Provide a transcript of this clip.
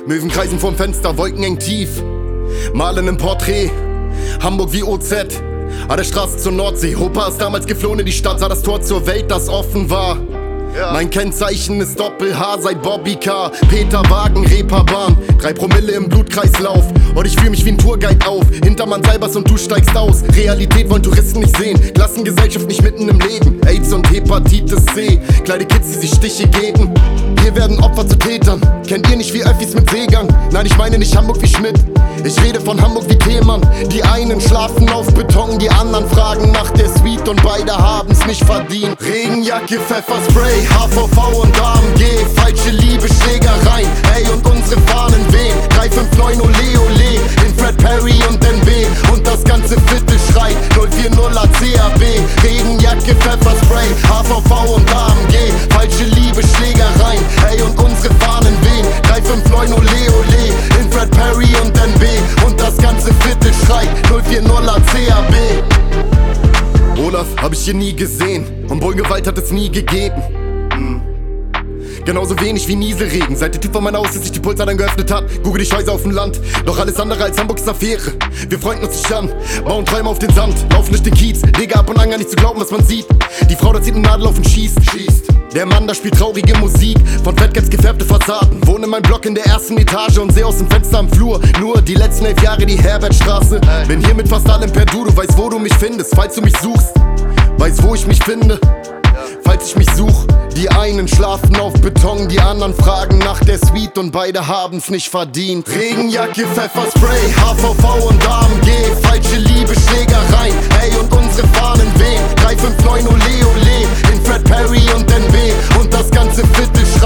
Möwen kreisen vorm Fenster, Wolken eng tief, malen im Porträt, Hamburg wie OZ, an der Straße zur Nordsee. Opa ist damals geflohen in die Stadt, sah das Tor zur Welt, das offen war. Mein Kennzeichen ist Doppel-H seit Bobby K. Peter Wagen, Reeperbahn, 3 Promille im Blutkreislauf. Und ich fühl mich wie ein Tourguide auf. Hintermann Seibers und du steigst aus. Realität wollen Touristen nicht sehen. Klassengesellschaft nicht mitten im Leben. AIDS und Hepatitis C. Kleine Kids, die sich Stiche geben. Hier werden Opfer zu Tätern. Kennt ihr nicht wie Öffis mit Seegang? Nein, ich meine nicht Hamburg wie Schmidt. Ich rede von Hamburg wie Themann. Die einen schlafen auf Beton, die anderen fragen nach der Suite und beide haben's nicht verdient. Regenjacke, Pfefferspray, HVV und AMG. Falsche Liebe, Schlägereien, ey und unsere Fahnen wehen. 359 Ole Ole, in Fred Perry und NB. Und das ganze Viertel schreit 040er CAB. Regenjacke, Pfefferspray, HVV und AMG. Falsche Liebe, Schlägereien, ey und unsere Fahnen wehen. 359 Ole Ole, in Fred Perry und NB. Und das ganze Viertel schreit 040er CAB. Olaf hab ich hier nie gesehen und Wohlgewalt hat es nie gegeben. Genauso wenig wie Nieselregen. Seit der Typ von meinem Haus sich die Pulsadern geöffnet hat, google ich Häuser auf dem Land. Doch alles andere als Hamburgs Affäre. Wir freunden uns nicht an, bauen Träume auf den Sand, laufen durch den Kiez, Digga ab und an gar nicht zu glauben, was man sieht. Die Frau da zieht eine Nadel auf und schießt. Der Mann da spielt traurige Musik, von Fatcats gefärbte Fassaden. Wohne in meinem Block in der ersten Etage und seh aus dem Fenster am Flur nur die letzten 11 Jahre die Herbertstraße. Bin hier mit fast allem per Du, du weißt, wo du mich findest, falls du mich suchst. Weiß, wo ich mich finde, falls ich mich such. Die einen schlafen auf Beton, die anderen fragen nach der Suite und beide haben's nicht verdient. Regenjacke, Pfefferspray, HVV und AMG. Falsche Liebe, Schlägereien, ey und unsere Fahnen wehen. 359 Ole Ole, in Fred Perry und NB. Und das ganze Viertel